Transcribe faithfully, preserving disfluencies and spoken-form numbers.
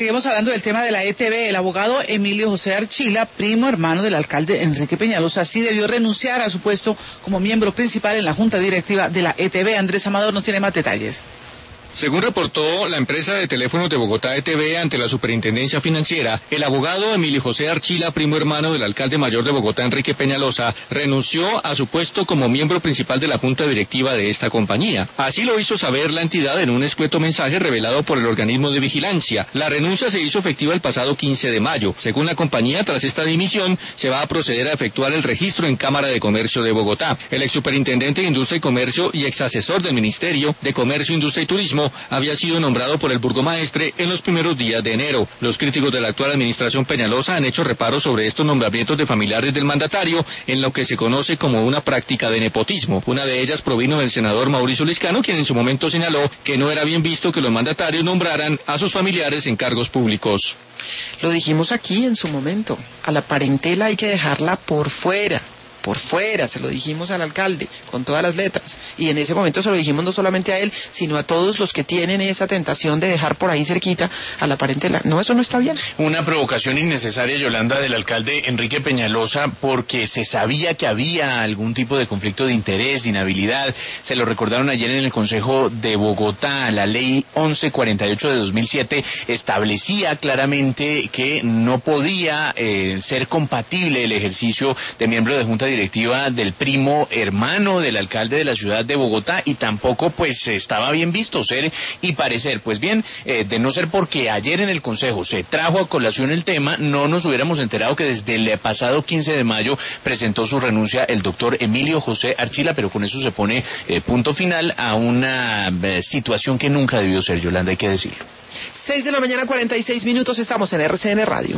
Seguimos hablando del tema de la E T B. El abogado Emilio José Archila, primo hermano del alcalde Enrique Peñalosa, sí debió renunciar a su puesto como miembro principal en la junta directiva de la E T B. Andrés Amador nos tiene más detalles. Según reportó la empresa de teléfonos de Bogotá E T B ante la Superintendencia Financiera, el abogado Emilio José Archila, primo hermano del alcalde mayor de Bogotá, Enrique Peñalosa, renunció a su puesto como miembro principal de la junta directiva de esta compañía. Así lo hizo saber la entidad en un escueto mensaje revelado por el organismo de vigilancia. La renuncia se hizo efectiva el pasado quince de mayo. Según la compañía, tras esta dimisión, se va a proceder a efectuar el registro en Cámara de Comercio de Bogotá. El ex superintendente de Industria y Comercio y ex asesor del Ministerio de Comercio, Industria y Turismo había sido nombrado por el burgomaestre en los primeros días de enero. Los críticos de la actual administración Peñalosa han hecho reparos sobre estos nombramientos de familiares del mandatario en lo que se conoce como una práctica de nepotismo. Una de ellas provino del senador Mauricio Liscano, quien en su momento señaló que no era bien visto que los mandatarios nombraran a sus familiares en cargos públicos. Lo dijimos aquí en su momento, a la parentela hay que dejarla por fuera. Por fuera, se lo dijimos al alcalde, con todas las letras, y en ese momento se lo dijimos no solamente a él, sino a todos los que tienen esa tentación de dejar por ahí cerquita a la parentela. No, eso no está bien. Una provocación innecesaria, Yolanda, del alcalde Enrique Peñalosa, porque se sabía que había algún tipo de conflicto de interés, de inhabilidad. Se lo recordaron ayer en el Consejo de Bogotá. La ley once cuarenta y ocho de dos mil siete establecía claramente que no podía eh, ser compatible el ejercicio de miembro de junta directiva del primo hermano del alcalde de la ciudad de Bogotá, y tampoco pues estaba bien visto ser y parecer. Pues bien, eh, de no ser porque ayer en el Consejo se trajo a colación el tema, no nos hubiéramos enterado que desde el pasado quince de mayo presentó su renuncia el doctor Emilio José Archila, pero con eso se pone eh, punto final a una eh, situación que nunca debió ser, Yolanda, hay que decirlo. seis de la mañana, cuarenta y seis minutos, estamos en R C N Radio.